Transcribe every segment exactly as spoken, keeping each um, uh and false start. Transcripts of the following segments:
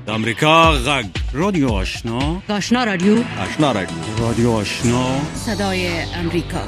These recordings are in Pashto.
د امریکا غږ رادیو آشنا آشنا رادیو آشنا رادیو رادیو آشنا صدای امریکا.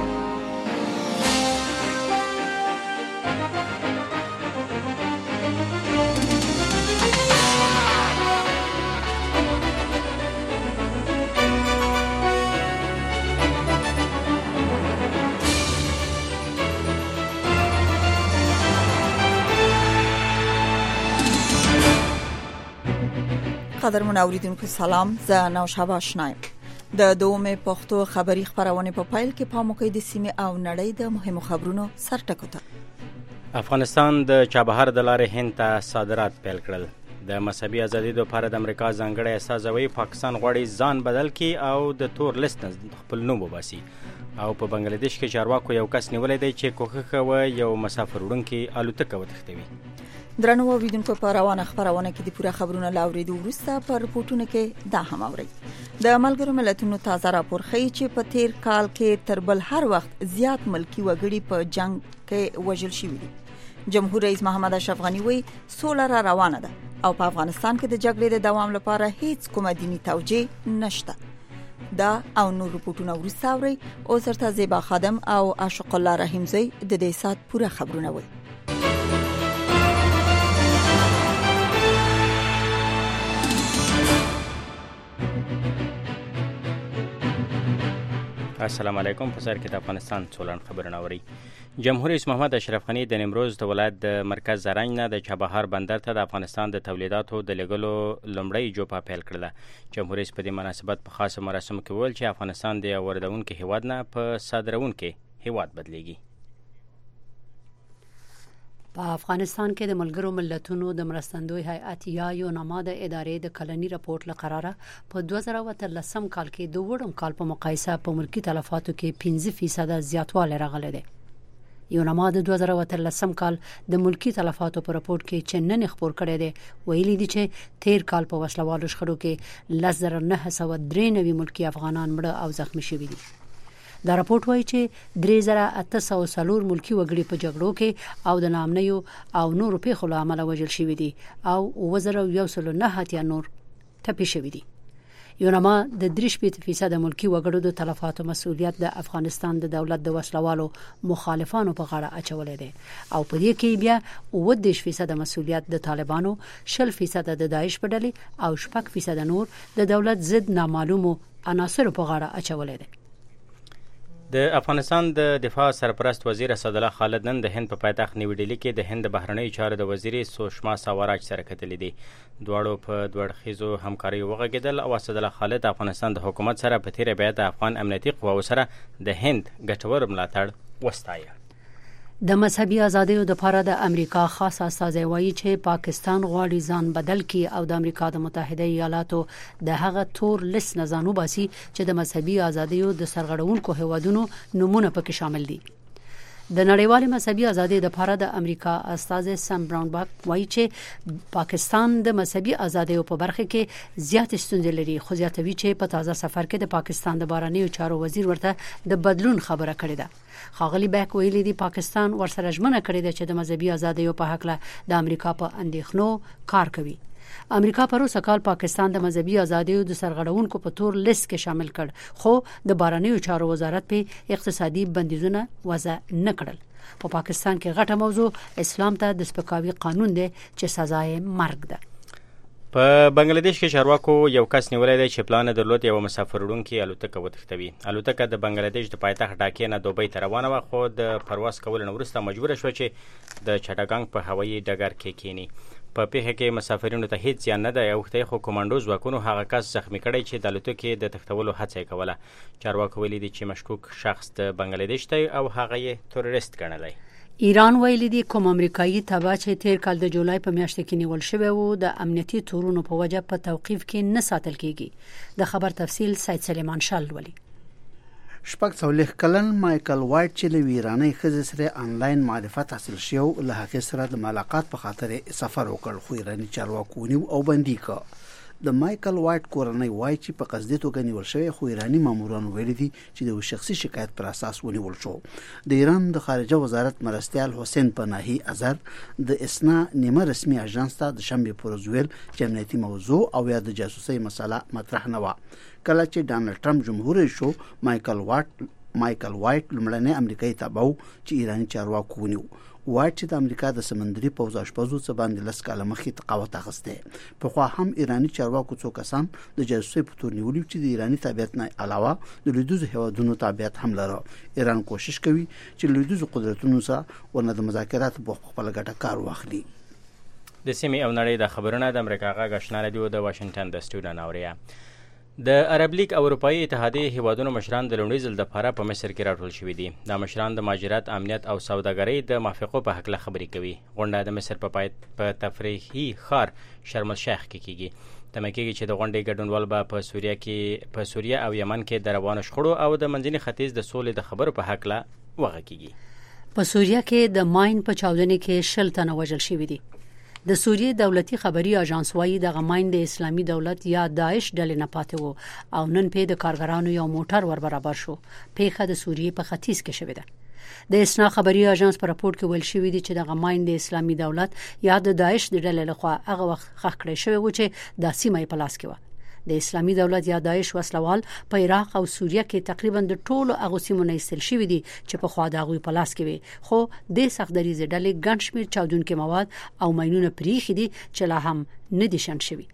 قدرمن اوریدونکو سلام، زه نوشابه آشنایم. د دومې پښتو خبری خبرونه په پایل کې پام وکړئ د سیمه او نړۍ د مهمو خبرونو سرټکو ته. افغانستان د چابهار د لارې هند ته صادرات پیل کړل. د مذهبي ازادۍ لپاره د امریکا ځانګړی استازی پاکستان غواړي ځان بدل کړي او د تور لیست نه خپل نوم وباسي. او په بنگلاديش کې چارواکو یو کس نیولې دی چې کوښښ کوي یو مسافر وړونکي الوتکه وتښتوي. درنو اوریدونکو په روانه خبرونه کې د پوره خبرونو لاوریدو وروسته په رپورټونو کې دا هم اوري. د ملګرو ملتونو تازه راپور ښیي چې په تیر کال کې تر بل هر وخت زیات ملکی وګړي په جنگ کې وژل شوي دي. جمهور رئیس محمد اشرف غنی وایي سوله را روانه ده او په افغانستان کې د جګړې د دوام لپاره هیڅ کومه دینی توجیه نشته. دا او نور رپورټونه وروسته اوري. او سرته زیبا خادم او عاشق الله رحیمزی د دې سات پوره خبرونه وایي. السلام علیکم. په سر کې د افغانستان څولن خبرونه اوري. جمهور رئیس محمد اشرف غنی د نیمروز د ولایت د مرکز زرنج نه د چابهار بندر ته د افغانستان د تولیداتو د لګلو لومړی جوپه پیل کړله. جمهور رئیس په دې مناسبت په خاصه مراسمو کې وویل چې افغانستان د واردونکو هیواد نه په صادرونکو هیواد بدلیږي. په افغانستان کې د ملګرو ملتونو د مرستندوی هیئت یا یوناما د ادارې د کلنی راپورټ لقراره په دوه زره اتلسم کال کې د وړم کال په مقایسه په ملکی تلفاتو کې پنځه فیصد زیاتوالی راغلی دی. یوناما د دوه زره اتلسم کال د ملکی تلفاتو په راپورټ کې چې نن خبر کړی دی ویلي دي چې تیر کال په وسلوالو شخړو کې لس زره نه سوه درې نوي ملکی افغانان مړه او زخمی شوي دي. دا راپورټ وایي چې درې زره اته سوه څلور ملکی وګړي په جګړو کې او د نامنیو او نورو پیښو له امله وژل شوي دي او اووه زره یو سل نه اتیا نور ټپي شوي دي. یوناما د درې شپېته فیصده ملکی وګړو د تلفاتو مسؤلیت د افغانستان د دولت د وسلوالو مخالفانو په غاړه اچولې دی او په دې کې بیا اووه دېرش فیصده مسؤلیت د طالبانو، شل فیصده د داعش په ډلې او شپږ فیصده نور د دولت ضد نامعلومو عناصرو په غاړه اچولې دی. د افغانستان د دفاع سرپرست وزیر اسدالله خالد نن د هند په پایتخت نیو ډیلی کې د هند بهرنیو چارو د وزیرې سوشما سواراج سره کتلې دي. دواړو په دوړخیزو همکاري وغږیدل او اسدالله خالد افغانستان د حکومت سره په تیره بیا د افغان امنیتي قواو سره د هند ګټور ملاتړ وستایه. د مذهبي ازادیو د لپاره د امریکا خاص استازی وایي چې پاکستان غواړي ځان بدل کړي او د امریکا د متحده ایالاتو د هغه تور لیست نه ځان وباسي چې د مذهبي ازادیو د سرغړونکو هیوادونو نمونه پکې شامل دي. د نړیوال مذهبي ازادۍ لپاره د امریکا استازی سم براونبک وایي چې پاکستان د مذهبي ازادیو په برخه کې زیات ستونزې لري، خو زیاتوي چې په تازه سفر کې د پاکستان د بهرنیو چارو وزیر ورته د بدلون خبره کړې ده. خاغلی بیک ویلي دی پاکستان ورسره ژمنه کړې ده چې د مذهبي ازادیو په حق له د امریکا په اندېښنو کار کوي. امریکا پروسه کال پاکستان د مذهبي ازادیو د سرغړونکو په تور لیست کې شامل کړ، خو د بهرنیو چارو وزارت په اقتصادي بندیزونه وضع نه کړل. په پاکستان کې غټه موضوع اسلام ته د سپکاوي قانون دی چې سزا یې مرګ ده. په بنگلاديش کې چارواکو یو کس نیولې دی چې پلان درلود یو مسافر وړونکي الوتکه وتښتوي. الوتکه د بنگلاديش د پایتخت ډاکې نه دوبۍ ته روانه وه، خو د پرواز کولو نه وروسته مجبوره شوه چې د چټاګانګ په هوایي ډګر کې کینی. په پیښه کې مسافرینو ته هیڅ زیان نه دی اوښتی، خو کمانډو ځواکونو هغه کس زخمی کړی چې د الوتکې د تښتولو هڅه یې کوله. چارواکو ویلي دي چې مشکوک شخص د بنگلاديش دی او هغه یې تروریست ګڼلی. ایران ویلي دي کوم امریکایي تبع چې تیر کال د جولای په میاشت کې نیول شوی و د امنیتي تورونو په وجه په توقیف کې نه ساتل کیږي. د خبر تفصیل سید سلیمان شال ولي. شپږ څلوېښت کلن مایکل وایټ چې له ایراني ښځې سره آنلاین معرفت حاصل شو له هغې سره د ملاقات په خاطر سفر وکړ، خو ایراني چارواکو ونیو او بندي کړ. د مایکل وایټ کورنۍ وایي چې په قصدي توګه نیول شوی، خو ایرانی ماموران ویلي دي چې د شخصي شکایت پر اساس ونیول شو. د ایران د خارجه وزارت مرستیال حسین پناهی ازر د اسنا نیمه رسمي اژانس ته د شنبه پر ورځ ویل چې امنیتي موضوع او یا د جاسوسي مسله مطرح نه و. کله چې ډانلډ ټرمپ جمهور رئیس شو، مایکل وایټ مایکل وایټ لومړنی امریکایي تابع چې ایرانی چارواکو ونیو. وایټ چې د امریکا د سمندري پوځ اشپزو څخه باندې لس کاله مخکې تقاوت اخیسته. په خو هم ایرانی چارواکو څو کسان د جاسوسي په تور نیولي چې د ایرانی تابعیت نه علاوه د لویدیځ هیوادونو تابعیت هم لري. ایران کوشش کوي چې لویدیځ قدرتونو سره ورنه د مذاکرات په خپل ګټه کار واخلي. د سیمې او نړۍ د خبرونه د امریکا غږ آشنا رادیو د واشنگټن د سټوډیو ناوریا. د عرب لیگ او اروپאי اتحادیه هیوادونو مشران د لومړي ځل لپاره په مصر کې راټول شوي دي. دا مشران د مهاجرت، امنیت او سوداګرۍ د موافقو په هکله خبرې کوي. غونډه د مصر په پای په تفریحي ښار شرم الشیخ کې کیږي. تمه کېږي چې د غونډې ګډونوال به په سوریه کې په سوریه او یمن کې د روانو شخړو او د منځني ختیځ د سولې د خبرو په هکله وغږیږي. په سوریه کې د ماین په چاودنې کې شل تنه وژل شوي دي. د سوریې دولتي خبري اژانس وايي د غماین د اسلامي دولت یا داعش ډلې نه پاتې وو او نن په د کارګرانو یو موټر ور برابر شو. پیښه د سوریې په ختیځ کې شوې ده. د اسنا خبري اژانس په راپور کې ویل شوی دی چې د غماین د اسلامي دولت یا د داعش د ډلې لخوا هغه وخت خښ کړی شوی و چې د سیمې په لاس کې و. د اسلامي دولت یا داعش وسلوال په عراق او سوریه کې تقریبا د ټولو هغه سیمو نه ایستل شوی دي چې په خوا د هغوی په لاس کې وي. خو د سختدریزې ډلې ګڼ شمېر چاودونکي مواد او ماینونه پریښي دي چې لا هم نه دي شنډ شوي.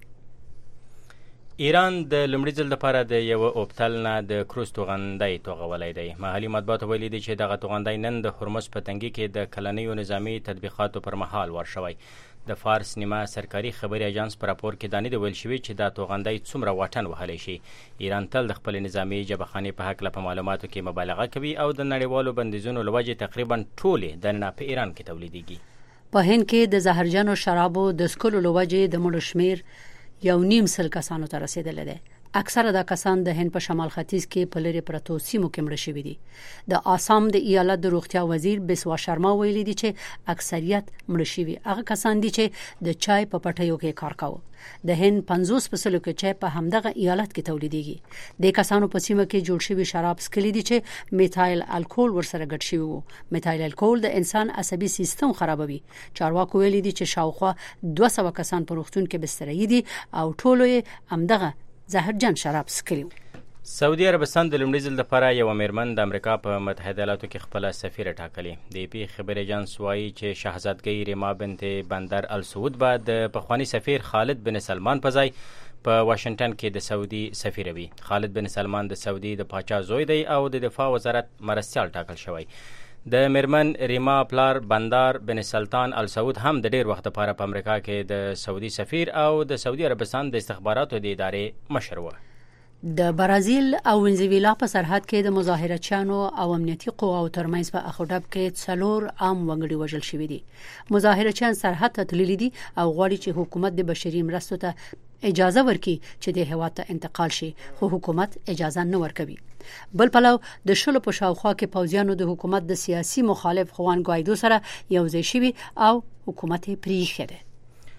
ایران د لومړي ځل لپاره د یو اوبتل نه د کروز توغندۍ توغولی دی. محلي مطبوعاتو ویلي دي چې دغه توغندۍ نن د هرمز په تنګي کې د کلنیو نظامي تطبیقاتو پر مهال ورشوی. د فارس نیمه سرکاري خبري اژانس پر راپور کې دانې د ویل شوی چې دا توغندۍ څومره واټن وهلی شي. ایران تل د خپل نظامي جبهخانې په هکله په معلوماتو کې مبالغه کوي او د نړیوالو بندیزونو له وجې تقریبا ټولې دننه په ایران کې تولیدېږي. په هند کې د زهرجنو شرابو د څښلو له وجې د مړو شمېر یو نیم سل کسانو ته رسیدلی دی. اکثره دا کسان د هند په شمال ختیځ کې په لرې پرتو سیمو کې مړه شوي دي. د آسام د ایالت د روغتیا وزیر بسوا شرما ویلي دي چې اکثریت مړه شوي هغه کسان دي چې د چای په پټیو کې کار کاوه. د هند پنځوس په سلو کې چای په همدغه ایالت کې تولیدېږي. د کسانو په سیمه کې جوړ شوي شراب څښلي دي چې میتایل الکول ورسره ګډ شوي وو. میتایل الکول د انسان عصبي سیستم خرابوي. چارواکو ویلي دي چې شاوخوا دوه سوه کسان په روغتون کې بستري دي او ټولو یې همدغه زهرجن شراب څښلي. سعودي عربستان د لومړي ځل لپاره یو میرمن د امریکا په متحده ایالاتو کې خپل سفیر ټاکلی. د ای پی خبري اژانس وایي چې شاهزادګۍ ریما بنت بندر السعود به د پخوانی سفیر خالد بن سلمان په ځای په واشنگټن کې د سعودي سفیر وي. خالد بن سلمان د سعودي د پاچا زوی دی او د دفاع وزارت مرستیال ټاکل شوی. د میرمن ریما پلار بندار بن سلطان السعود هم د ډیر وخت لپاره په امریکا کې د سعودي سفیر او د سعودي عربستان د استخباراتو د ادارې مشر و. د برازیل او وینزویلا په سرحد کې د مظاهرچیانو او امنیتي قواو ترمنځ په اخوډب کې څلور عام وګړي وژل شوي دي. مظاهرچیان سرحد ته تللي دي او غواړي چې حکومت د بشري مرستو ته اجازه ورکړي چې د هیواد ته انتقال شي، خو حکومت اجازه نه ورکوي. بل پلو د شلو په شاوخوا کې پوځیانو د حکومت د سیاسي مخالف خوان ګوایدو سره یوځای شوي او حکومت یې پریښی دی.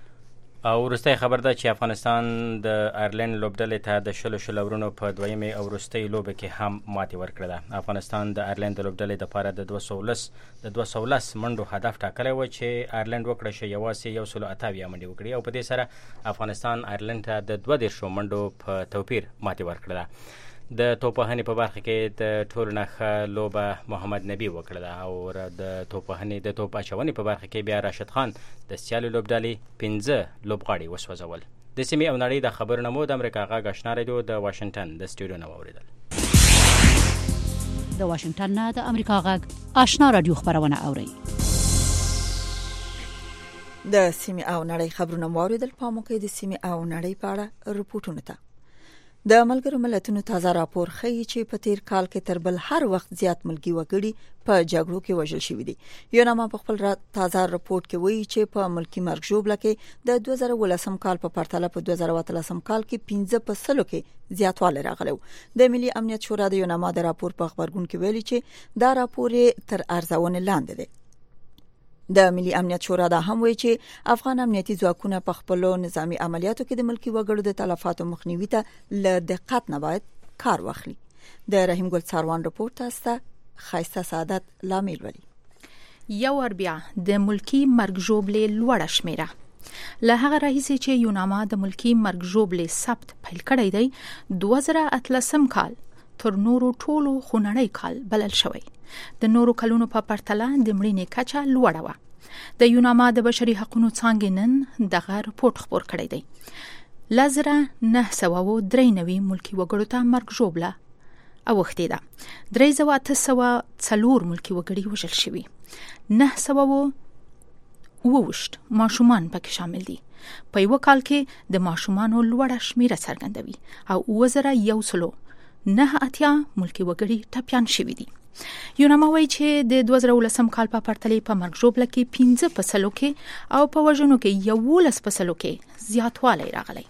او وروستی خبر ده چې افغانستان د آیرلند لوبډلې ته د شلو شلو ورونو په دویمې او وروستۍ لوبه کې هم ماتې ورکړه ده. افغانستان د آیرلند د لوبډلې لپاره د دوه سوه لس د دوه سوه لس منډو هدف ټاکلی و چې آیرلند وکړه شي یوازې یو سل اته اویا منډې وکړي او په دې سره افغانستان آیرلند ته د دوه دېرشو منډو په توپیر ماتې ورکړه ده. د توپوهنې په برخه کې د ټولو نه ښه لوبه محمد نبي وکړه ده او د توپوهنې د توپ اچونې په برخه کې بیا راشد خان د سیالو لوبډلې پنځه لوبغاړي وسوځول. د سیمې او نړۍ د خبرونه مو د امریکا غږ آشنا رادیو د واشنگټن د سټوډیو نه واورېدل. د واشنگټن نه د امریکا غږ آشنا رادیو خبرونه اورئ. د سیمې او نړۍ خبرونه واورېدل. په موږ کې د سیمې او نړۍ په اړه رپورټونه ته د ملګرو ملتونو تازه راپور ښیي چې په تیر کال کې تر بل هر وخت زیات ملکی وګړي په جګړو کې وژل شوي دي. یو نامه په خپل تازه راپور کې وایي چې په ملکی مرګ ژوبله کې د دوه زره ولسم کال په پرتله په دوه زره اتلسم کال کې پنځه په سلو کې زیاتوالی راغلی. د ملي امنیت شورا د یو نامه د راپور په خبرګون کې ویلي چې دا راپور تر ارزونې لاندې دی. د ملي امنیت شورا دا هم وایي چې افغان امنیتي ځواکونه په خپلو نظامی عملیاتو کې د ملکی وګړو د تلفاتو مخنیوي ته له دقت نه باید کار واخلي. د رحیم ګل څاروان رپورت تاسو خایسته سعادت لامل ولی یو ور بیا د ملکی مرګ ژوبلې لوړه شمیره له هغه راهیسې چې یوناما د ملکی مرګ ژوبلې ثبت پیل کړی دی دوه زره اتلسم کال تر نورو ټولو خونړی کال بلل شوی. د نورو کلونو په پرتله د مړینې کچه لوړه وه. د یوناما د بشري حقوقو څانګې نن دغه رپورت خپور کړی دی. لزره نه سوه و درې نوي ملکی وګړو ته مرګ ژوبله اوښتې ده. درې زره اته سوه څلور ملکی وګړي وژل شوي. نه سوه و اوویشت ماشومان پکې شامل دي. په یوه کال کې د ماشومانو لوړه شمیره څرګندوي او اووه زره یو سلو نه اتیا ملکی وګړي ټپیان شوي دي. یوناما وایي چې د دوه زره ولسم کال په پرتله په مرګ ژوبله کې پنځه په سلو کې او په وژنو کې یولس په سلو کې زیاتوالی راغلی.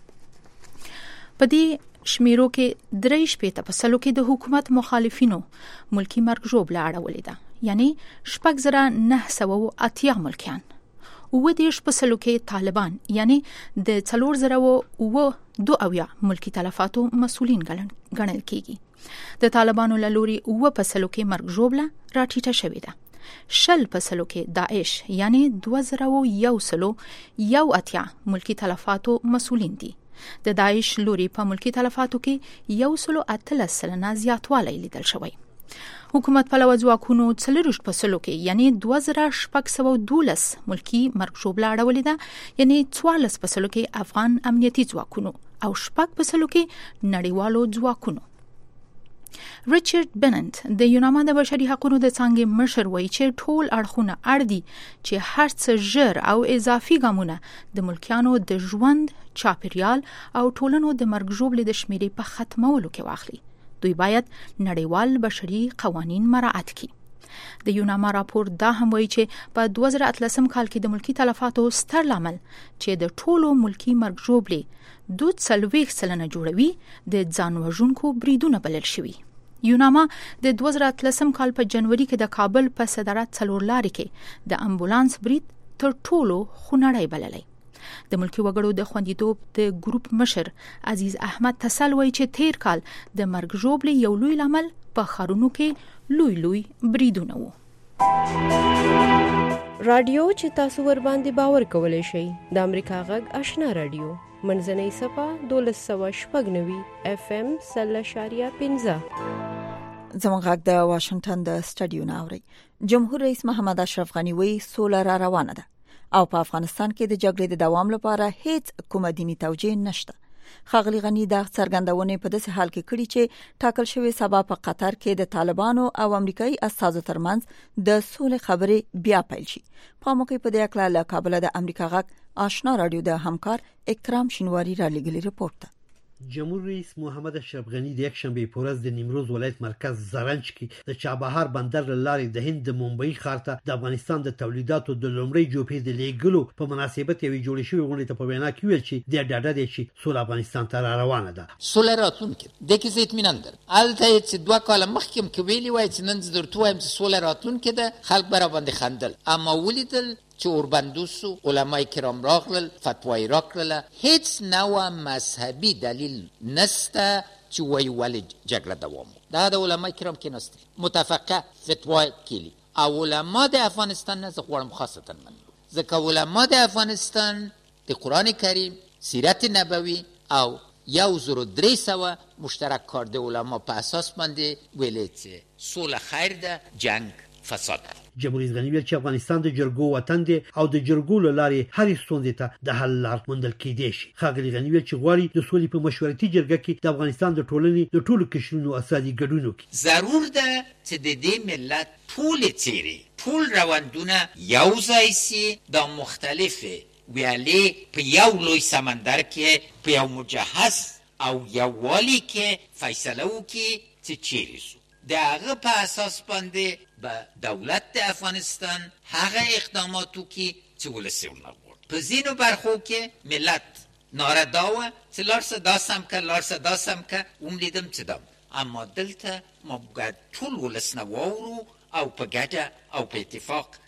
په دې شمیرو کې درې شپېته په سلو کې د حکومت مخالفینو ملکی مرګ ژوبله اړولې ده، یعنی شپږ زره نه سوه اتیا ملکیان. اووه دېرش په سلو کې طالبان، یعنی د څلور زره اووه دو اویا ملکی تلفاتو مسؤلین ګڼل کیږي. د طالبانو له لوري اووه په سلو کې مرګ ژوبله راټیټه شوې ده. شل په سلو کې داعش، یعنی دوه زره یو سلو یو اتیا ملکی تلفاتو مسؤلین دي. د داعش لوري په ملکی تلفاتو کې یو سلو اتلس سلنه زیاتوالی لیدل شوی. حکومت پلوه ځواکونو څلرویشت په سلو کې، یعنی دوه زره شپږ سوه دولس ملکی مرګ ژوبله اړولې ده، یعنی څوارلس په سلو کې افغان امنیتي ځواکونو او شپږ په سلو کې نړیوالو ځواکونو. ریچارډ بننت د یوناما د بشري حقوقو د څانګې مشر وایي چې ټول اړخونه اړ دي چې هر څه ژر او اضافي ګامونه د ملکیانو د ژوند، چاپیریال او ټولنو د مرګ ژوبلې د شمیرې په ختمولو کې واخلي. دوی باید نړیوال بشري قوانین مراعات کړي. د یوناما راپور دا هم وایي چې په دوه زره اتلسم کال کې د ملکی تلفاتو ستر لامل چې د ټولو ملکی مرګ ژوبلې دوه څلوېښت سلنه جوړوي د ځان وژونکو بریدونه بلل شوي. یوناما د دوه زره اتلسم کال په جنوري کې د کابل په صدارت څلور لارې کې د امبولانس برید تر ټولو خونړی بللی. د ملکی وګړو د خوندیتوب د ګروپ مشر عزیز احمد تسل وایي چې تیر کال د مرګ ژوبلې یو لوی لامل په ښارونو کې لوی لوی بریدونه وو. رادیو چې تاسو ور باندې باور کولای شئ د امریکا غږ آشنا رادیو منځنۍ صفه دولس سوه شپږ نوي اف ام سل اشاریه پنځه. زموږ غږ د واشنگټن د سټډیو نه اوري. جمهور رئیس محمد اشرف غنی وایي سوله را روانه ده او په افغانستان کې د جګړې د دوام لپاره هیڅ کومه دینی توجیه نشته. ښاغلي غنی دا څرګندونه په داسې حال کې کړي چې ټاکل شوی سبا په قطر کې د طالبانو او امریکایي استازو ترمنځ د سولې خبرې بیا پیل شي. په موقع په دې اړه له کابل د امریکا غږ آشنا رادیو د همکار اکرام شینواری را لګلي رپورت. جمهور رئیس محمد اشرف غنی د یکشنبه په ورځ د نیمروز ولایت مرکز زرنج کې د چابهار بندر لارې د هند د ممبئی ښار ته د افغانستان د تولیداتو د لومړي جوپې د لیږلو په مناسبت یوې جوړې شوې غونډې ته په وینا کې ویل چې د ډاډه دي چې سوله افغانستان ته را روانه ده. سوله راتلونکې د کې زه اطمینان درم. الته چې دوه کاله مخکې مې ویلي وای چې نن زه درته وایم چې سوله راتلونکې ده، خلک به را باندې خندل، اما ولیدل چې اوربندوسو علماء کرام راغلل، فتوای راکړله، هیڅ نوع مذهبي دلیل نسته چې وایي ولې جګړه دوام وکړي. دا د علماء کرام کې نسته متفقه فتوا کلی او علما د افغانستان نه زه غواړم خاصتا منلو، ځکه علما د افغانستان د قرآن کریم، سیرت نبوي او یو زر و درې سوه مشترک کار د علما په اساس باندې ویلي چې سوله خیر ده، جنگ فساد. جمهور رئیس غنی ویل چې افغانستان د جرګو وطن دی او د جرګو له لارې هرې ستونزې ته د حل لار موندل کېدای شي. ښاغلي غني ویل چې غواړي د سولې په مشورتي جرګه کې د افغانستان د ټولنې د ټولو قشرونو اساسي ګډون وکړي. ضرور ده چې د دې ملت ټول څیرې ټول روندونه یو ځای سي، د مختلفې ویالې په یو لوی سمندر کې په یو مجهز او یووالي کې فیصله وکړي چې چیرې سو. د هغه په اساس باندې به دولت د افغانستان هغه اقداماتو کې چې ولسی ورنغوړ په ځینو برخو کې ملت نارضا و چې لارسه داسم که لارسه داسم که اون لیدم چې دام، اما دلته ما باید ټول ولس نه واورو او په ګډه او په اتفاق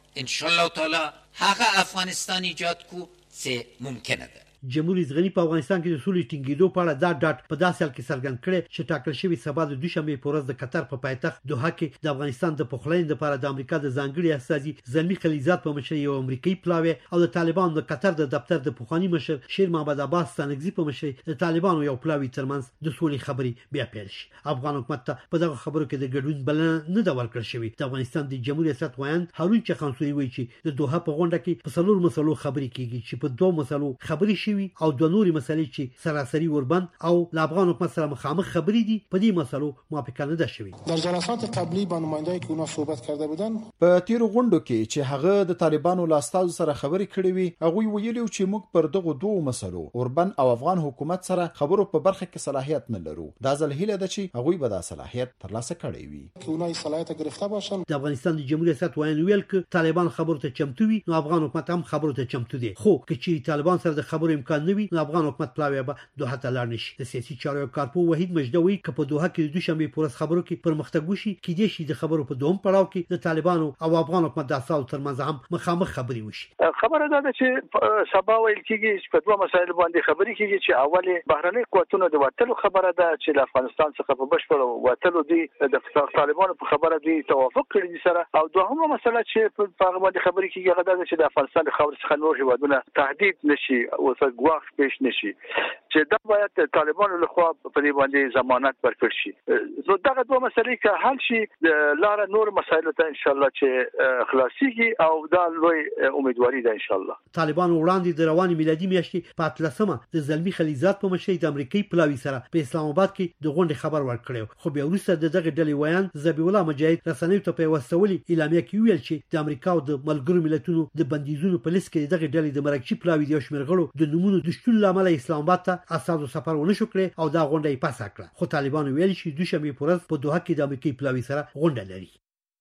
ان شاء الله تعالی هغه افغانستان ایجاد کو چې ممکنه ده. جمهور رئیس غنی په افغانستان کې د سولې ټینګېدو په اړه دا ډاټ په داسې حال کې څرګند کړی چې ټاکل شوی سبا د دوشنبه په ورځ د قطر په پایتخت دوحه کې د افغانستان د پخلاینې لپاره د امریکا د ځانګړي استازي زلمی خلیزات په مشرۍ یو امریکایي پلاوی او د طالبانو د قطر د دفتر د پخوانی مشر شیر محمد عباس ستانکزي په مشرۍ د طالبانو یو پلاوی ترمنځ د سولې خبرې بیا پیل شي. افغان حکومت ته په دغه خبرو کې د ګډون بلنه نه ده ورکړل شوې. د افغانستان د جمهوریت ریاست وایند هارون چخانسوري وایي چې د دوحه په غونډه کې په څلور مسلو خبرې کیږي چې په دوه مسلو خبرې شوي او د نور مسلې چې سراسری وربند او ل افغان حکومت سره مخامخ خبرې دي په دې مسلو موافقه نه ده شوې. در جلسات قبلی با نمایندای که اونا صحبت کرده بودن په تیر غونډو کې چې هغه د طالبانو له استازو سره خبرې کړې وي هغه ویلي چې موږ پر دغه دوه مسلو اوربند او افغان حکومت سره خبرو په برخه کې صلاحیت نه لرو. دا ځل هیله ده چې هغه به دا صلاحیت ترلاسه کړي وي که اونا صلاحیت گرفته باشن. د افغانستان د جمهوریت ریاست وایي ویل ک طالبان خبرو ته چمتو وي نو افغان حکومت هم خبرو ته چمتو دي. خو که چې طالبان سره د خبرو امکان نه وي نو افغان حکومت پلاوی به دوحه ته لاړ نشي. د سیاسي چارو کارپو وحید مجدوی ک په دوحه کې د دوشنبه په ورځ خبرو کې پرمختګ وشي کې دي شي د خبرو په دوم پړاو کې د طالبانو او افغان حکومت د اساسو ترمنځ هم مخامخ خبرې وشي. خبره ده چې سبا ویل کېږي چې په دوه مسایل باندې خبرې کېږي چې اول بهرنۍ قوتونو د وټلو خبره ده چې د افغانستان څخه په بشپړ وټلو دي د طالبانو په خبره دي توافق کړی دي سره او دوهمه مسله چې په هغه باندې خبرې کېږي هغه ده چې د افغانستان د خاورې څخه نور هیوادونه تهدید نشي او څه ګواښ پیښ نشي چې دا باید طالبانو له خوا په دې باندې ضمانت ورکړي شي. نو دغه دوه مسلې که حل شي لاره نور مسایل ته ان شاء الله چې خلاصيږي او دا لوی امیدواري ده ان شاء الله. طالبان وړاندې د رواني میلادي میاشتې په اتلسمه د زلمی خلیزات په مشرۍ د امریکایي پلاوی سره په اسلام آباد کې د غونډې خبر ورکړی خو بیا وروسته د دغه ډلې ویان ذبیح الله مجاهد رسنیو ته په وسولي اعلامیه کې ویل چې د امریکا او د ملګرو ملتونو د بندیزونو په لیست کې دغه ډلې د مرکزي پلاوی د شمیر غړو د نمونه د شتون لامل اسلام آباد ته اساسو سفر ونه شو کړی او دا غونډه یې پاس کړه. خو طالبان ویل چې دوشنبه په ورځ په دوحه کې د امریکایي پلاوی سره غونډه لري.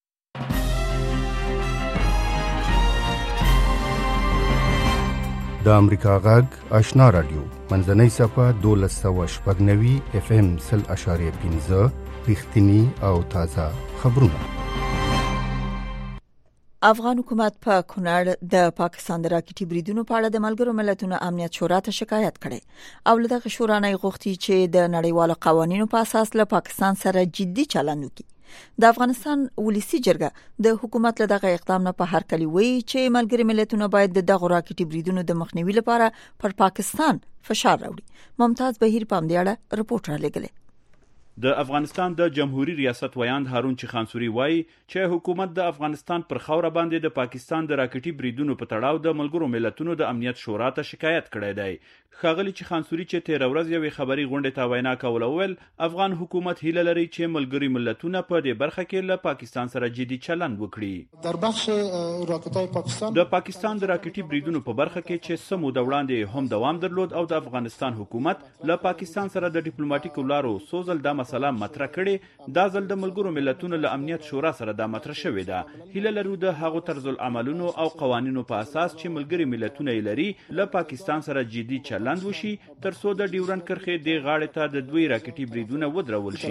د امریکا غږ آشنا رادیو منځنۍ صفه دولس سوه شپږ نوي اف ام سل اشاریه پنځه رښتینی او تازه خبرونه. افغان حکومت په کونړ د پاکستان د راکټي بریدونو په اړه د ملګرو ملتونو امنیت شورا ته شکایت کړي او له دغه شورا نه غوښتي چې د نړیوالو قوانینو په اساس له پاکستان سره جدي چلند وکړي. د افغانستان ولسی جرګه د حکومت له دغه اقدام نه په هر کلی وی چې ملګري ملتونو باید د دغه راکټي بریدونو د مخنیوي لپاره پر پاکستان فشار راوړي. ممتاز بهیر په دې اړه رپورټ را لګلې. د افغانستان د جمهوریت ریاست ویاند هارون چخانسوري وایي چې حکومت د افغانستان پر خوره باندې د پاکستان د راکټي بریدونو په تړاو د ملګرو ملتونو د امنیت شورا ته شکایت کړی دی. ښاغلي چخانسوري چې تیر ورځ یوې خبري غونډې ته وینا کوله ویل افغان حکومت هیله لري چې ملګري ملتونه په دې برخه کې له پاکستان سره جدي چلند وکړي. در بخش راکټای پاکستان د پاکستان د راکټي بریدونو په برخه کې چې سمو د وړاندې هم دوام درلود او د افغانستان حکومت له پاکستان سره د ډیپلوماټیکو لارو سوزل د مسله مطرح کړي دا ځل د ملګرو ملتونو له امنیت شورا سره دا مطرح شوې ده. هیله لرو د هغو طرز العملونو او قوانینو په اساس چې ملګري ملتونه یې لري له پاکستان سره جدي چلند وشي ترڅو د ډیورند کرښې د غاړې ته د دوی راکټي بریدونه ودرول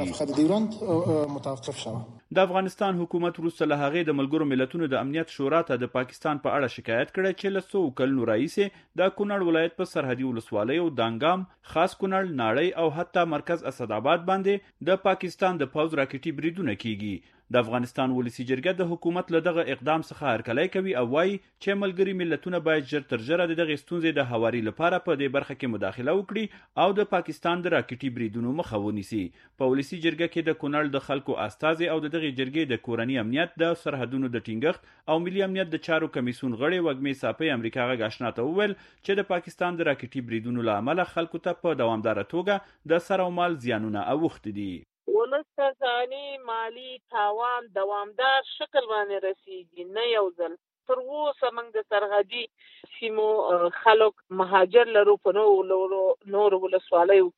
شي. د افغانستان حکومت وروسته له هغې د ملګرو ملتونو د امنیت شورا ته د پاکستان په اړه شکایت کړی چې له څو کلونو راهیسې د کونړ ولایت په سرحدي ولسوالیو دانګام خاص کونړ ناړۍ او حتی مرکز اسداباد باندې د پاکستان د پوځ راکټي بریدونه کیږي. د افغانستان ولسی جرګه د حکومت له دغه اقدام څخه هرکلی کوي او وایي چې ملګري ملتونه باید ژر تر ژره د دغه ستونزې د هواري لپاره په دې برخه کې مداخله وکړي او د پاکستان د راکټي بریدونو مخه ونیسي. په ولسی جرګه کې د کونړ د خلکو استازي او د دغه جرګې د کورنی امنیت د سرحدونو د ټینګښت او ملي امنیت د چارو کمیسیون غړي وګمې صافي امریکا غږ آشنا ته وویل چې د پاکستان د راکټي بریدونو له امله خلکو ته په دوامداره توګه د سر او مال زیانونه اوښتي دي. ولس ته ځاني مالی تاوان دوامدار شکل باندې رسیږي. نه یو ځل تر اوسه موږ د سرحدي سیمو خلک مهاجر لرو په نورو ولسوالیو کې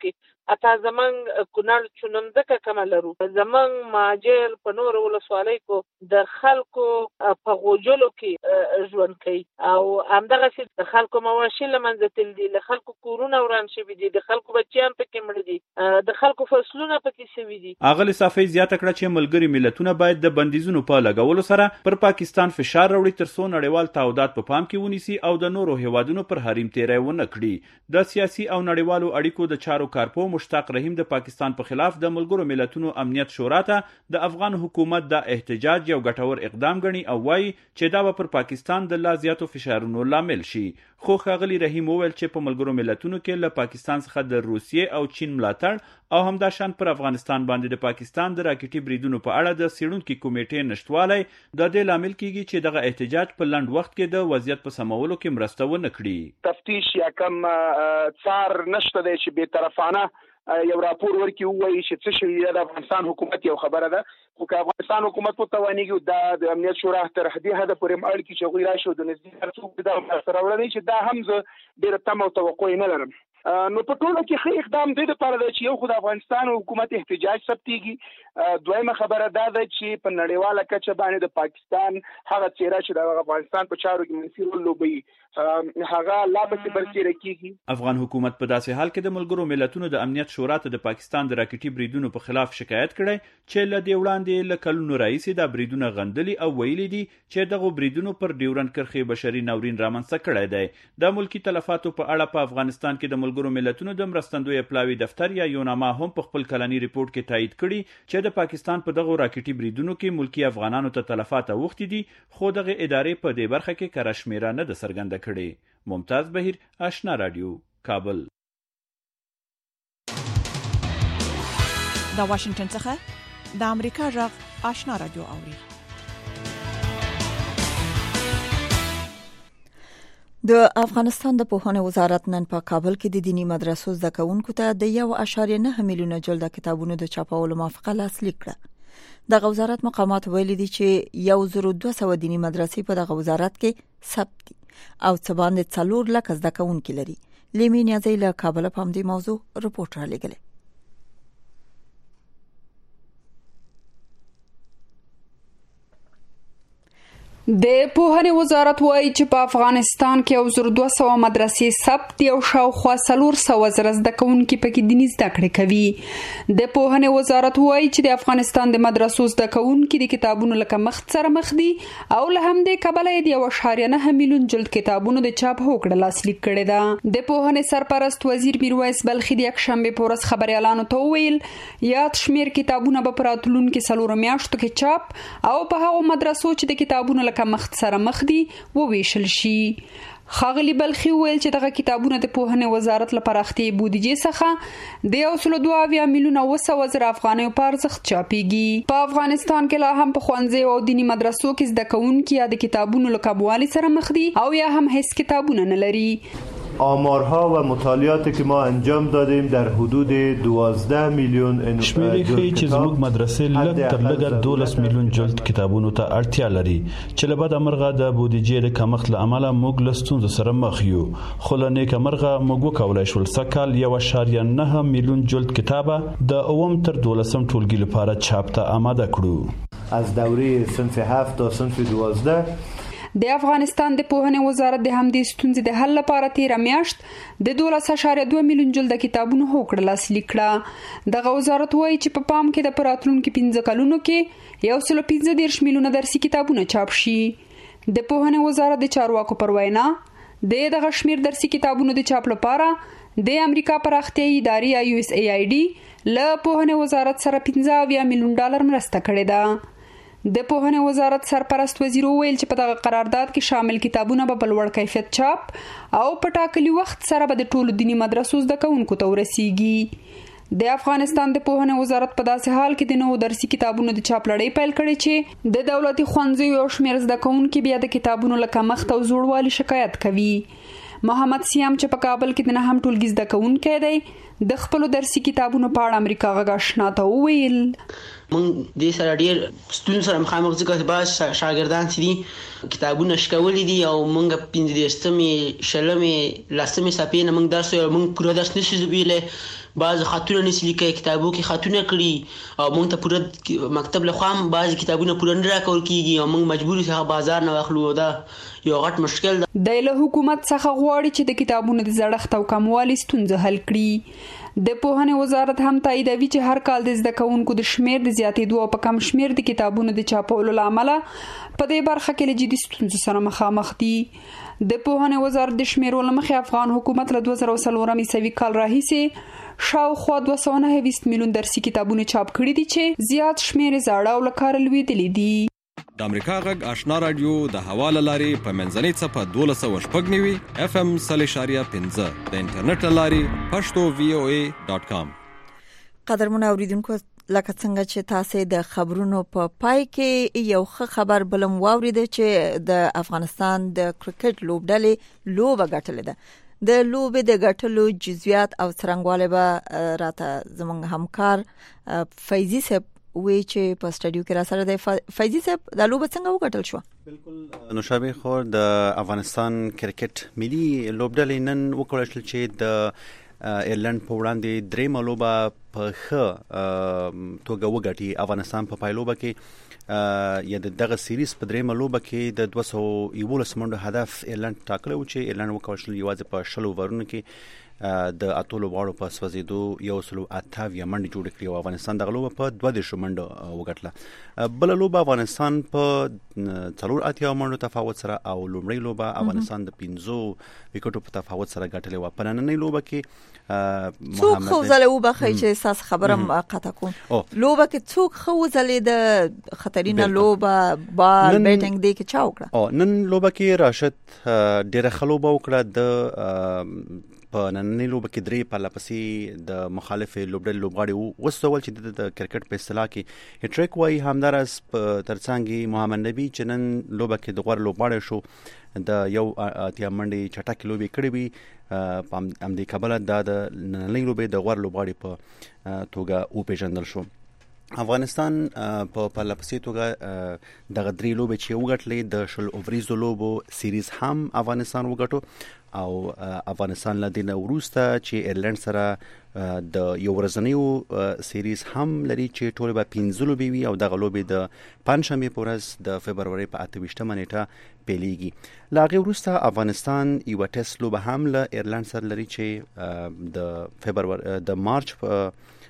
اته زمنګ کونړ چونمدکه کم لرو زمنګ ماجر په نور ولسوالۍ کو د خلکو په غوجلو کې ژوند کوي او همدغه چې د خلکو مواشي لمنځه تل دي د خلکو کورونه وران شوي دي د خلکو بچیان پکې مړ دي د خلکو فصلونه پکې شوي دي. اغلی صافی زیاته کړه چې ملګری ملتونه باید د بندیزونو په لګولو سره پر پاکستان فشار راوړي تر څو نړیوال تعهدات په پام کې ونیسي او د نورو هیوادونو پر حریم تیری ونه کړي. د سیاسي او نړیوالو اړیکو د چارو کارپو مشتاق رحیم د پاکستان په خلاف د ملګرو ملتونو امنیت شورا ته د افغان حکومت د احتجاج یو ګټور اقدام ګڼي او وایي چې دا به پر پاکستان د لا زیاتو فشارونو لامل شي. خو ښاغلي رحیم وویل چې په ملګرو ملتونو کې له پاکستان څخه د روسیې او چین ملاتړ او همداشان پر افغانستان باندې د پاکستان د راکټي بریدونو په اړه د څېړونکي کمیټې نشټوالی د دې لامل کیږي چې دغه احتجاج په لنډ وخت کې د وضعیت په سمولو کې مرسته ونه کړي. تفتیش یا کم څار نشته دی چې بې طرفانه یو راپور ورکړي ووایي چې څه شوي د افغانستان حکومت یو خبره ده خو که افغانستان حکومت وتوانېږي دا د امنیت شورا تر حدې حده پورې مړ کړي چې هغوی راشي او د نږدې هر څوک دا مرسته راوړنی چې دا هم زه ډېره تمه او توقع نه لرم. نو په ټوله کې ښه اقدام دی دپاره دی چې یو خو د افغانستان حکومت احتجاج ثبتېږي دویمه خبره دا ده چې په نړیواله کچه باندې د پاکستان هغه څېره چې د افغانستان په چارو کې منفي رول لوبوي هغه لا پسې برسېره کېږي. افغان حکومت په داسې حال کې د ملګرو ملتونو د امنیت شورا ته د پاکستان د راکټي بریدونو په خلاف شکایت کړی چې له دې وړاندې له کلونو راهیسې دا بریدونه غندلي او ویلي دي چې دغو بریدونو پر ډیورنډ کرښې بشري ناورین رامنځته کړی دی. د ملکي تلفاتو په اړه په افغانستان کې د ملګرو ملتونو د مرستندوی پلاوي دفتر یا یوناما هم په خپل کلنی ریپورت کې تایید کړي چې د پاکستان په دغو راکټي بریدونو کې ملکی افغانانو ته تلفات اوښتي دي خو دغه ادارې په دې برخه کې کره شمیره نه ده څرګنده کړې. ممتاز بهیر، آشنا رادیو، کابل. د واشنگټن څخه د امریکا غږ آشنا رادیو اوري. د افغانستان د پوهنې وزارت نن په کابل کې د دینی مدرسو زده کوونکو ته د یو اعشاریه نه میلیونه جلده کتابونو د چاپولو موافقه لاسلیک کړه. د وزارت مقامات ویلي دي چې یو زر دوه سوه دینی مدرسې په دغه وزارت کې ثبت دي او څه باندې څلور لک زده کوونکي لري. لیمي نیازی له کابل په همدې موضوع رپورټ را لېږلی. د پوهنې وزارت وایي چې په افغانستان کې یو زر دوه سوه مدرسې ثبت دي او شاوخوا څلور سوه زره زده کوونکي پکې دیني زده کړې کوي. د پوهنې وزارت وایي چې د افغانستان د مدرسو زده کوونکي د کتابونو له کمښت سره مخ دي او له همدې کبله یې د یو اعشاریه نه میلیون جلد کتابونو د چاپ هوکړه لاسلیک کړې ده. د پوهنې سرپرست وزیر میرویس بلخي د یکشنبې په ورځ خبریالانو ته وویل یاد شمیر کتابونه به په راتلونکو څلورو میاشتو کې چاپ او په هغو مدرسو چې د کتابونو له کمښت سره مخ دي وویشل شي. ښاغلي بلخي ویل چې دغه کتابونه د پوهنې وزارت له پراختیا بودیجې څخه د یو سل دوه اویا میلیونه اوه سوه زره افغانیو په ارزښت چاپیږي. په افغانستان کې لا هم په ښوونځیو او دیني مدرسو کې زده کوونکي یا د کتابونو له کموالي سره مخ دي او یا هم هیڅ کتابونه نه لري. آمارها و مطالعاتی که ما انجام دادیم در حدود دوازده میلیون شمیرې ښیي چې زموږ مدرسې لږ تر لږه دولس میلیون جلد کتابونو ته اړتیا لري چې له بده مرغه د بودیجې د کمښت له امله موږ له ستونزو سره مخ یو. خو له نیکه مرغه موږ وکولی شول سږ کال یو اعشاریه نه میلیون جلد کتابه د اووم تر دولسم ټولګي لپاره چاپ ته آماده کړو. از دوره صنف هفت تا صنف دوازده د افغانستان د پوهنې وزارت د همدې ستونزې د حل لپاره تیره میاشت د دولس اعشاریه دوه میلیون جلده کتابونو هوکړه لاسلیک کړه. دغه وزارت وایي چې په پام کې د راتلونکو پنځه کلونو کې یو سل پنځه دېرش میلیونه درسي کتابونه چاپ شي. د پوهنې وزارت د چارواکو پر وینا د دغه شمیر درسي کتابونو د چاپ لپاره د امریکا پراختیایي ادارې یا یو اس ای آی ډي له پوهنې وزارت سره پنځه اویا میلیون ډالر مرسته کړې ده. د پوهنې وزارت سرپرست وزیر ویل چې په دغه قرارداد کې شامل کتابونه به په لوړ کیفیت چاپ او په ټاکلي وخت سره به د ټولو دیني مدرسو زده کوونکو ته ورسیږي. د افغانستان د پوهنې وزارت په داسې حال کې د نوو درسي کتابونو د چاپ لړۍ پیل کړې چې د دولتي ښوونځیو یو شمېر زده کوونکي بیا د کتابونو له کمښت او زوړوالي شکایت کوي. محمد سیام چې په کابل کې د نهم ټولګي زده کوونکی دی د خپلو درسي کتابونو په اړه امریکا غږ آشنا ته وویل مونږ د سره ډېر ستونزو سره مخامخ ځکه بعض شاګردان چې دي کتابونه شکولي دي او مونږ پنځه دېرشمې شلمې لسمې صفحې نه مونږ درس ویل مونږ پوره درس نشو ویلی بعض خطونه نشي لیکي کتابو کې خطونه کړي او مونږ ته پوره مکتب له خوا هم بعض کتابونه پوره نه راکول کېږي او مونږ مجبور یو بازار نه واخلو دا یو غټ مشکل ده. د له حکومت څخه غواړي چې د کتابونو د زړښت او کموالي ستونزه حل کړي. د پوهنې وزارت هم تاییدوي چې هر کال د زده کوونکو د شمیر د زیاتېدو او په کم شمیر د کتابونو د چاپولو لامل په دې برخه کې له جدي ستونزو سره مخامخ دي. د پوهنې وزارت د شمیرو له مخې افغان حکومت له دوه زره څلورم عیسوي کال راهیسې شاوخوا دوه سوه نهه ویشت میلیون درسي کتابونه چاپ کړي دي چې زیات شمیر زاړه او له کاره لوېدلي دي. د امریکا غږ آشنا رادیو د هوا له لارې په منځنۍ څپه دولس سوه شپږ نوي اف ام سل اشاریه پنځه د انټرنیټ له لارې پښتو وی او ای ډاټ کام. قدرمن اوریدونکو لکه څنګه چې تاسو د خبرونو په پای کې یو ښه خبر بلم واورید چې د افغانستان د کرکټ لوبډلې لوبه ګټلې ده. د لوبې د ګټلو جزئیات او څرنګواله به راته زموږ همکار فیضی صاحب وی چې په سټډیو کې را سره د فیضی صاحب د لوبه څنګه وګټل شو؟ بالکل نوشابه خور د افغانستان کرکټ ملي لوبډلې نن وکړل چې د ایرلند په وړاندې درې ملوبه په ښه توګه وګټي. افغانستان په پایلوبه کې یا دغه سیریز په درې ملوبه کې د دوه سوه یولس منډو هدف ایرلند ټاکلی و چې ایرلند وکړل یوازې په شلو اوورونو کې د اتو لوبغاړو په سوځېدو یو سلو اتاویه منډې جوړې کړې او افغانستان دغه لوبه په دوه دېرشو منډو وګټله. بله لوبه افغانستان په څلور اتیا منډو تفاوت سره او لومړۍ لوبه افغانستان د پنځو وکټو په تفاوت سره ګټلې وه. په نننۍ لوبه کې څوک خو ځلې وبخی چې ساس خبرم قطع کوم لوبه کې څوک خو ځلې د خطرینه لوبه بال بیټینګ دی کې چا وکړه؟ او نن لوبه کې راشد ډېره ښه لوبه وکړه. د په نننۍ لوبه کې درې پرله پسې د مخالفې لوبډلې لوبغاړي وستول چې د کرکټ په اصطلاح کې هټریک وایي. همداراز په ترڅنګ محمد نبی چې نن لوبه کې د غوره لوبغاړی شو د یو اتیا منډې چټکې لوبې کړې وي. په همدې کبله دا د نننۍ لوبې د غوره لوبغاړي په توګه وپېژندل شو. افغانستان په پرله پسې توګه دغه درې لوبې چې وګټلې د شل اووریزو لوبو سیریز هم افغانستان وګټو او افغانستان له دې نه وروسته چې ایرلند سره د یو ورځنیو سیریز هم لري چې ټول به پنځه لوبې وي او دغه لوبې د پنجشنبې په ورځ د فبرورۍ په اته ویشتمه نیټه پیلیږي. له هغې وروسته افغانستان یوه ټیسټ لوبه هم له ایرلند سره لري چې د فبرور د مارچ په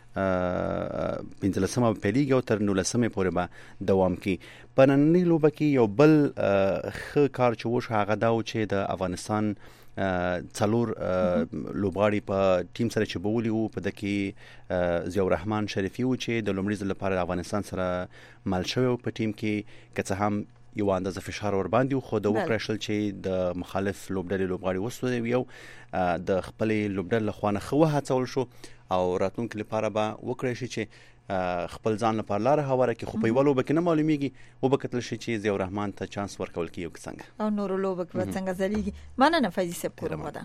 پنځلسمه پیلیږي او تر نولسمې پورې به دوام کوي. په نننۍ لوبه کې یو بل ښه کار چې وشو هغه دا و چې د افغانستان څلور لوبغاړي په ټیم سره چې بولي وو په دغه کې ضیاء الرحمن شریفي و چې د لومړي ځل لپاره د افغانستان سره مل شوی په ټیم کې که څه هم یو اندازه فشار ور باندې خو د وکړل شل چې د مخالف لوبډلې لوبغاړي وسوي یو د خپلې لوبډلې خوانه خو هڅول شو او راتلونکي لپاره به وکړی شي چې خپل ځان لپاره لار هواره کې خو په یو لوبه کې نه معلومیږي او به کتل شي چې ضیاء الرحمن ته چانس ورکول کیږي څنګه او نور لوبه کې څنګه ځلیږي. مننه فیضی صاحب کورم ودان.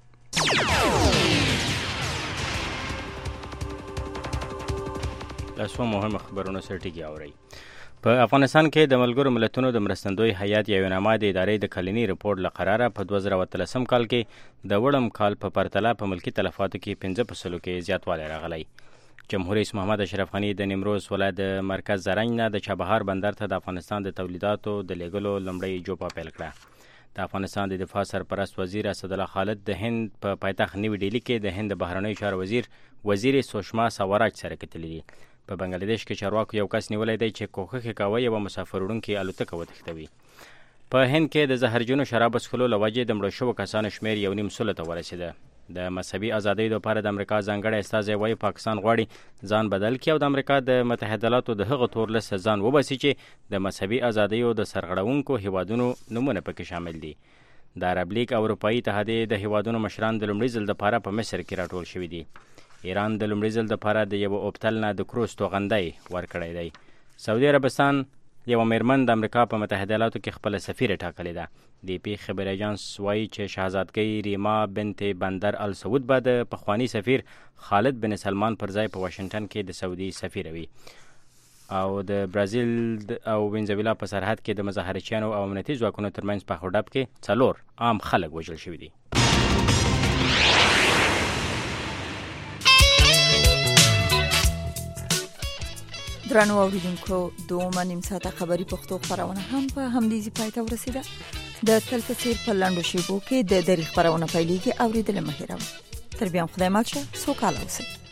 تاسو مهمه خبرونه سرټیږي اوري. په افغانستان کې د ملګرو ملتونو د مرستندوی هیئت یو نامه د ادارې د کلنی رپورټ لقراره په دوه زره اتلسم کال کې د وړم کال په پرتله په ملکی تلفاتو کې پنځه فیصدو کې زیاتوالی راغلی. جمهور رئیس محمد اشرف غنی د نیمروز ولایت د مرکز زرنج نه د چابهار بندر ته د افغانستان د تولیداتو د لیږلو لومړی جوپه پیل کړه. د افغانستان د دفاع سرپرست وزیر اسدالله خالد د هند په پایتخت نیو ډیلی کې د هند بهرنیو چارو وزیر وزیر سوشما سوراج سره کتلي دي. په بنگلاديش کې چارواکو یو کس نیولای دی چې کوښښ کوي یو مسافر وړونکي الوتکه وتښتوي. په هند کې د زهرجنو شراب څښلو له وجې د مړو شوو کسانو شمېر یو نیم سلو ته ورسېده. د مذهبي ازادۍ لپاره د امریکا ځانګړی استازی وایي پاکستان غواړي ځان بدل کړي او د امریکا د متحده ایالاتو د هغه تور لست ځان وباسي چې د مذهبي ازادیو د سرغړونکو هیوادونو نمونه پکې شامل دي. د عرب لیگ او اروپایي اتحادیې د هیوادونو مشران د لومړي ځل لپاره په مصر کې راټول شوي دي. ایران د لومړي ځل لپاره د یو اوبتل نه د کروز توغندی ورکړی دی. سعودي عربستان یو میرمن د امریکا په متحده ایالاتو کې خپل سفیر ټاکلې ده. د پی خبر ایجنس وایي چې شاهزادګۍ ریما بنت بندر السعود به د پخوانی سفیر خالد بن سلمان پر ځای په واشنگټن کې د سعودي سفیر وي. او د برازیل او وینزویلا په سرحد کې د مظاهرچیانو او امنیتي ځواکونو ترمنځ په خړډب کې څلور عام خلک وژل شوي دي. درنو اوریدونکو دوه نیم ساعته خبری پښتو خبرونه هم په همدې پای ته ورسیده. د تل په څیر په لاندو شیبو کې د دری خبرونه پیلېږي. اوریدل مهیرم تر بیا خدای مال شه سوکاله اوسئ.